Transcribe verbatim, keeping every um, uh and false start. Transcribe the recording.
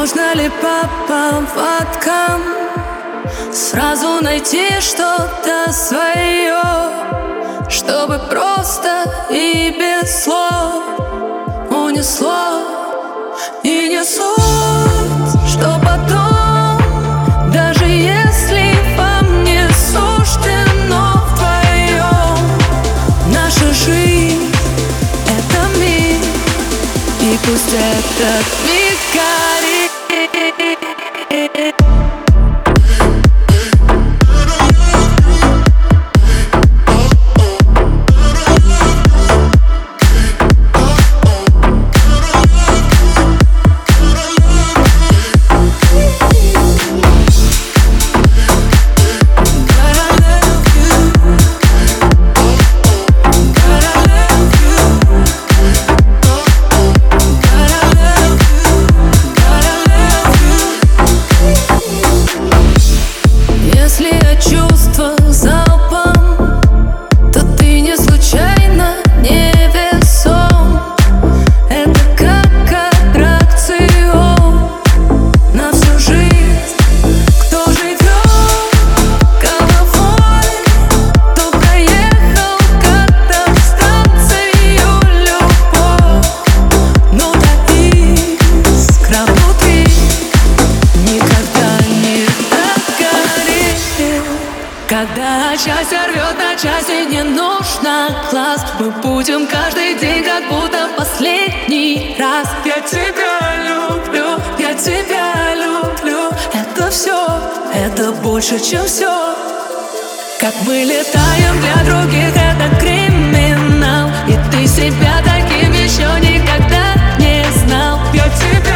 Можно ли по поводкам сразу найти что-то свое, чтобы просто и без слов унесло? И не суть, что потом, даже если вам не суждено вдвоем, наша жизнь — это миг, и пусть этот миг горит. Когда счастье рвет на части, не нужно глаз. Мы будем каждый день, как будто последний раз. Я тебя люблю, я тебя люблю. Это все, это больше, чем все. Как мы летаем для других, это криминал. И ты себя таким еще никогда не знал. Я тебя